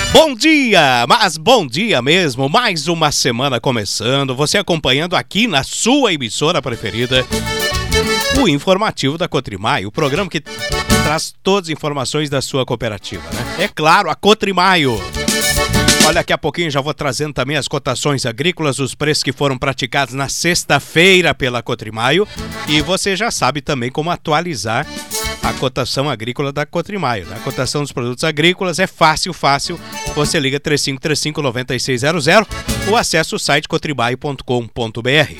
Bom dia, mas bom dia mesmo, mais uma semana começando, você acompanhando aqui na sua emissora preferida, o informativo da Cotrimaio, o programa que traz todas as informações da sua cooperativa, né? É claro, a Cotrimaio. Olha, daqui a pouquinho já vou trazendo também as cotações agrícolas, os preços que foram praticados na sexta-feira pela Cotrimaio, e você já sabe também como atualizar a cotação agrícola da Cotrimaio, né? A cotação dos produtos agrícolas é fácil. Você liga 3535-9600 ou acessa o site cotrimaio.com.br.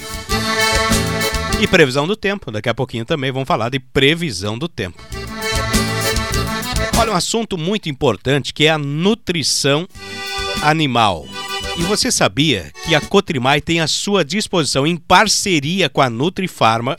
E previsão do tempo, daqui a pouquinho também vamos falar de previsão do tempo. Olha, um assunto muito importante que é a nutrição animal. E você sabia que a Cotrimaio tem à sua disposição, em parceria com a Nutrifarma,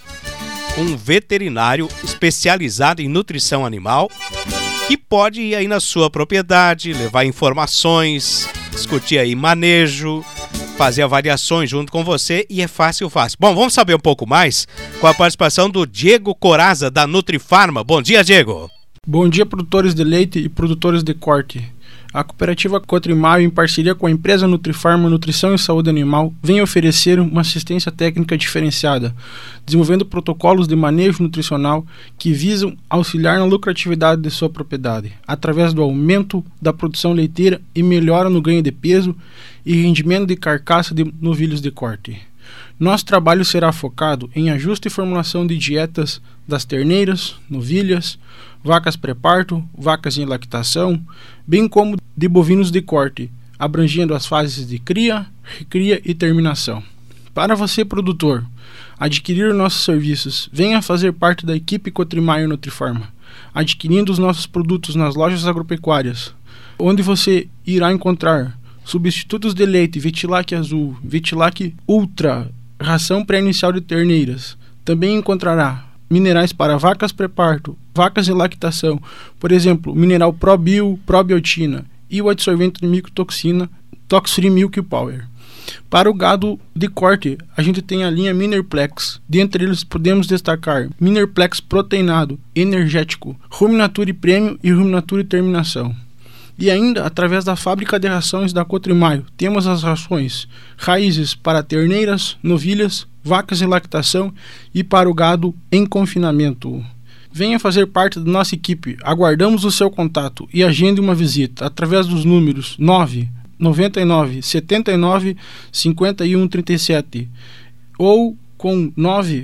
um veterinário especializado em nutrição animal que pode ir aí na sua propriedade, levar informações, discutir aí manejo, fazer avaliações junto com você, e é fácil. Bom, vamos saber um pouco mais com a participação do Diego Coraza, da Nutrifarma. Bom dia, Diego. Bom dia, produtores de leite e produtores de corte. A cooperativa Cotrimaio, em parceria com a empresa Nutrifarma Nutrição e Saúde Animal, vem oferecer uma assistência técnica diferenciada, desenvolvendo protocolos de manejo nutricional que visam auxiliar na lucratividade de sua propriedade, através do aumento da produção leiteira e melhora no ganho de peso e rendimento de carcaça de novilhos de corte. Nosso trabalho será focado em ajuste e formulação de dietas das terneiras, novilhas, vacas pré-parto, vacas em lactação, bem como de bovinos de corte, abrangendo as fases de cria, recria e terminação. Para você, produtor, adquirir nossos serviços, venha fazer parte da equipe Cotrimaio Nutrifarma, adquirindo os nossos produtos nas lojas agropecuárias, onde você irá encontrar substitutos de leite Vetilac Azul, Vetilac Ultra, ração pré-inicial de terneiras. Também encontrará minerais para vacas pré-parto, vacas em lactação, por exemplo, mineral ProBio, Probiotina e o adsorvente de micotoxina Tox-Free Milk Power. Para o gado de corte, a gente tem a linha Minerplex. Dentre eles podemos destacar Minerplex proteinado, energético, Ruminature Premium e Ruminature Terminação. E ainda, através da fábrica de rações da Cotrimaio, temos as rações raízes para terneiras, novilhas, vacas em lactação e para o gado em confinamento. Venha fazer parte da nossa equipe. Aguardamos o seu contato e agende uma visita através dos números 999 79 51 37 ou com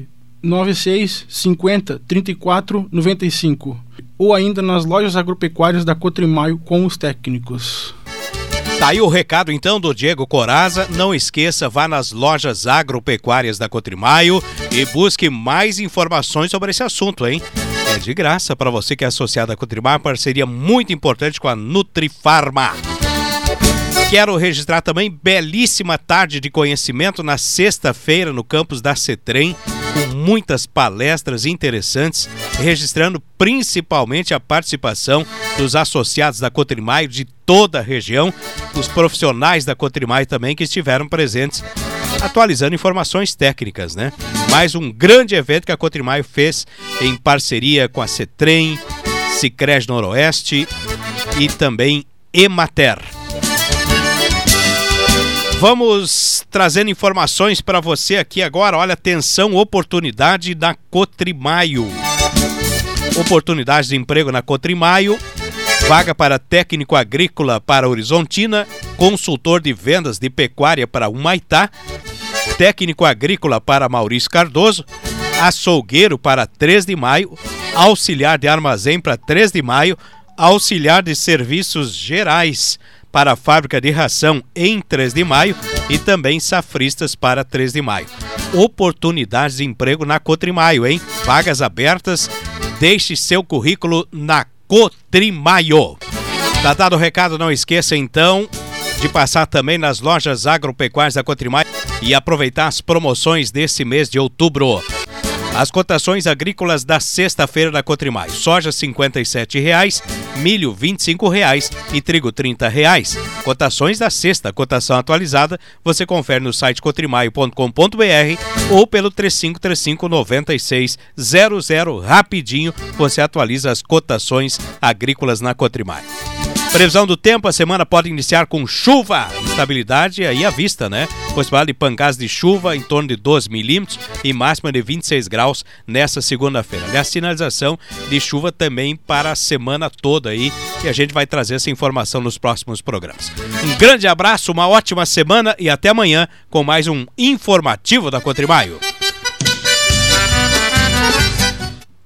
996 50 34 95 ou ainda nas lojas agropecuárias da Cotrimaio com os técnicos. Tá aí o recado então do Diego Coraza. Não esqueça, vá nas lojas agropecuárias da Cotrimaio e busque mais informações sobre esse assunto, hein? É de graça para você que é associado à Cotrimaio, parceria muito importante com a Nutrifarma. Quero registrar também belíssima tarde de conhecimento na sexta-feira no campus da CETREM, com muitas palestras interessantes, registrando principalmente a participação dos associados da Cotrimaio de toda a região, os profissionais da Cotrimaio também que estiveram presentes, atualizando informações técnicas, né? Mais um grande evento que a Cotrimaio fez em parceria com a CETREM, Sicredi Noroeste e também Emater. Vamos trazendo informações para você aqui agora. Olha, atenção, oportunidade da Cotrimaio. Oportunidade de emprego na Cotrimaio. Vaga para técnico agrícola para Horizontina, consultor de vendas de pecuária para Humaitá, técnico agrícola para Maurício Cardoso, açougueiro para 3 de Maio, auxiliar de armazém para 3 de Maio, auxiliar de serviços gerais para a fábrica de ração em 3 de Maio e também safristas para 3 de Maio. Oportunidades de emprego na Cotrimaio, hein? Vagas abertas, deixe seu currículo na Cotrimaio. Tá dado o recado, não esqueça então de passar também nas lojas agropecuárias da Cotrimaio e aproveitar as promoções desse mês de outubro. As cotações agrícolas da sexta-feira da Cotrimaio: soja R$ 57,00, milho R$ 25,00 e trigo R$ 30,00. Cotações da sexta, cotação atualizada, você confere no site cotrimaio.com.br ou pelo 3535-9600. Rapidinho você atualiza as cotações agrícolas na Cotrimaio. Previsão do tempo, a semana pode iniciar com chuva, instabilidade aí à vista, né? Possibilidade de pancadas de chuva em torno de 12 milímetros e máxima de 26 graus nessa segunda-feira. Aliás, sinalização de chuva também para a semana toda aí, e a gente vai trazer essa informação nos próximos programas. Um grande abraço, uma ótima semana e até amanhã com mais um informativo da Cotrimaio.